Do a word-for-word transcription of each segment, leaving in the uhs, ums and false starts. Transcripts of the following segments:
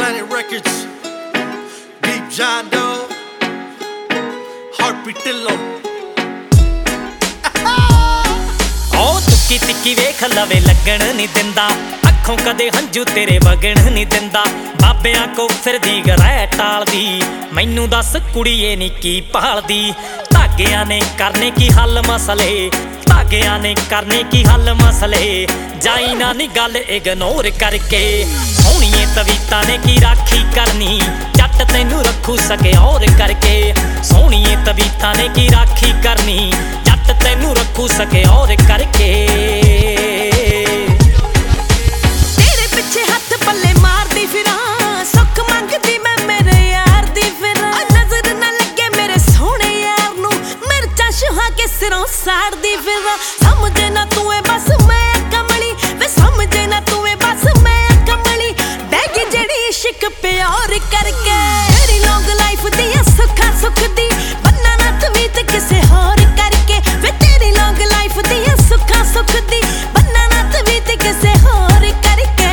Planet Records, Deep John Doe, Heartbeat Dillo. ओ तुक्की तिक्की वेख लवे लगन नहीं दिंदा, अखों कदे हंजू तेरे वगन नहीं दिंदा। बाबियां को फिरदी गरै टालदी, मैनू दस कुड़ीए नी की भालदी। धागियां ने करने की हल मसले, धागियां ने करने की हल मसले। जाई ना नी गल इग्नोर करके, सोहणीए तवीता ने की राखी करनी। जट तैनू रखू सके और करके, सोहणीए तवीता ने की राखी करनी। जट तैनू रखू सके और करके। तेरे पिछे हथ पल्ले मारदी फिरां, सुख मंगदी मैं मेरे यार दी फिरां। नजर ना लगे मेरे सोहणे यार नू, मिर्चां शुहा के सिरों साड़दी फिरां। समझे ना तू ए बस मैं कमली, वे समझे ना तू ए बस मैं कमली। बैगी जेड़ी इश्क प्यार करके, तेरी लॉन्ग लाइफ दी सुखा सुख दी, बन्ना ना तवीत किसे होर करके। वे तेरी लॉन्ग लाइफ दी सुखा सुख दी, बन्ना ना तवीत किसे होर करके।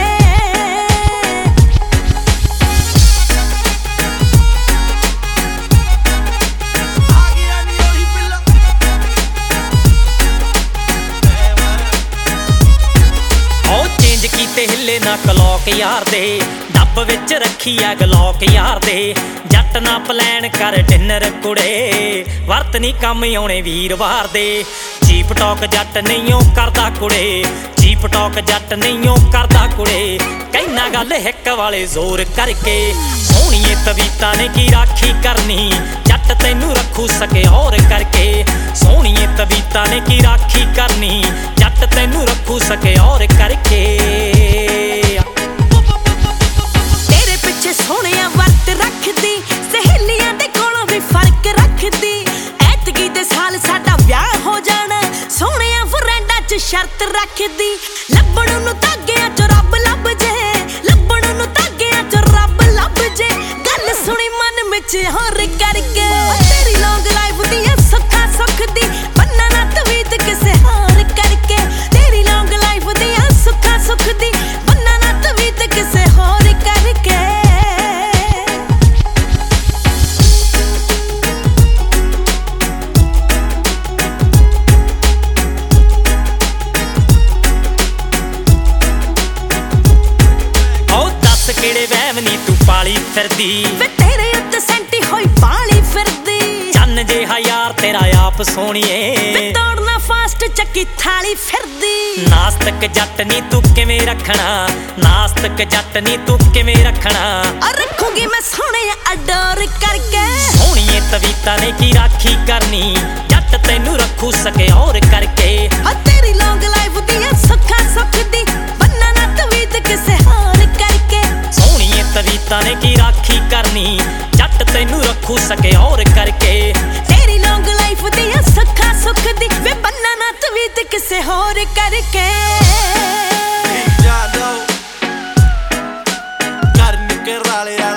कीते हिले ना कलौक यार दे, डब्ब विच रखी है गलौक यार दे। जट ना प्लैन कर डिनर कुड़े, वर्त नी कम आउणे वीरवार दे। चीप टॉक जट नहीं करदा कुड़े, चीप टॉक जट नहीं करदा कुड़े। कहना गल हिक वाले जोर करके, सोहणीए तवीता ने की राखी करनी। जट तैनू रखू सके और करके, सोहणीए तवीता ने की राखी करनी। जट तैनू रखू सके और करके। तेरे पिछे सोहणिया वर्त रखदी, सहेलियां दे कोलों भी फर्क रखदी। ऐतकी दे साल साडा विआह हो जाना, सोहणिया फ्रेंडां च शर्त रखदी। लब्बण नूं धागियां च रब लभ जे, लब्बण नूं धागियां च रब लभ जे। गल सुनी मन विच होर करके, तेरी लॉन्ग लाइफ दी सुखा सुख दी, बन्ना ना तवीत किसे होर करके। तेरी लॉन्ग लाइफ दी सुखा सुख दी, बन्ना ना तवीत किसे होर करके। ओ दस किहड़े वहम नी तू पाली फिरदी, वे तेरे उत्ते सेंटी होई पाली फिरदी। चन्न जिहा यार तेरा आप सोहणीए, वे दौड़ना फास्ट चक्की थाली फिरदी। नास्तिक जट नी तू किवें रखना, नास्तिक जट नी तू किवें रखना। और रखूंगी मैं सोहणे अडोर करके, सोहणीए तवीता ने की राखी करनी। जट तैनू रखू सके और करके। और तेरी लॉन्ग लाइफ दी सुखा सुख दी, बन्ना ना तवीत किसे होर करके। सोहणीए तवीता ने की राखी करनी। जट तैनू रखू सके और करके। तेरी लॉन्ग लाइफ दी सुखा सुख दी, वे बन्ना ना तवीत किसे होर करके। Deep John Doe, got a nigga rally out.